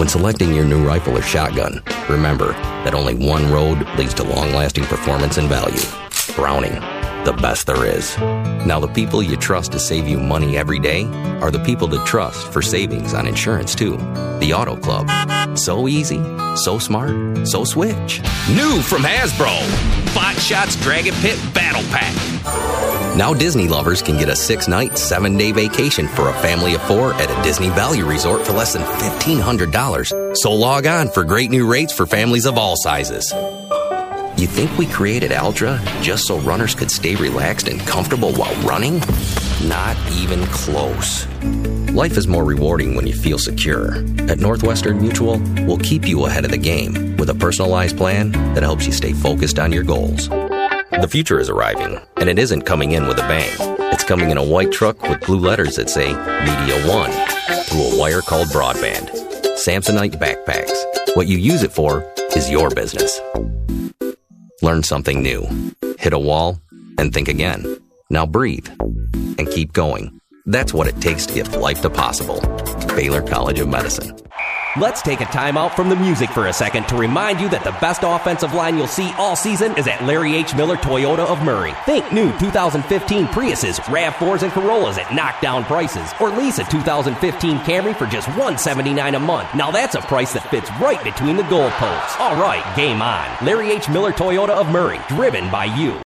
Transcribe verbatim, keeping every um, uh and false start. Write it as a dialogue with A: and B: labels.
A: When selecting your new rifle or shotgun, remember that only one road leads to long-lasting performance and value. Browning, the best there is. Now, the people you trust to save you money every day are the people to trust for savings on insurance, too. The Auto Club. So easy, so smart, so switch. New from Hasbro, Bot Shots Dragon Pit Battle Pack. Now Disney lovers can get a six-night, seven-day vacation for a family of four at a Disney Value Resort for less than fifteen hundred dollars. So log on for great new rates for families of all sizes. You think we created Altra just so runners could stay relaxed and comfortable while running? Not even close. Life is more rewarding when you feel secure. At Northwestern Mutual, we'll keep you ahead of the game with a personalized plan that helps you stay focused on your goals. The future is arriving, and it isn't coming in with a bang. It's coming in a white truck with blue letters that say Media One through a wire called broadband. Samsonite backpacks. What you use it for is your business. Learn something new. Hit a wall and think again. Now breathe and keep going. That's what it takes to get life to possible. Baylor College of Medicine.
B: Let's take a time out from the music for a second to remind you that the best offensive line you'll see all season is at Larry H. Miller Toyota of Murray. Think new two thousand fifteen Priuses, RAV fours, and Corollas at knockdown prices. Or lease a two thousand fifteen Camry for just one hundred seventy-nine dollars a month. Now that's a price that fits right between the goalposts. All right, game on. Larry H. Miller Toyota of Murray, driven by you.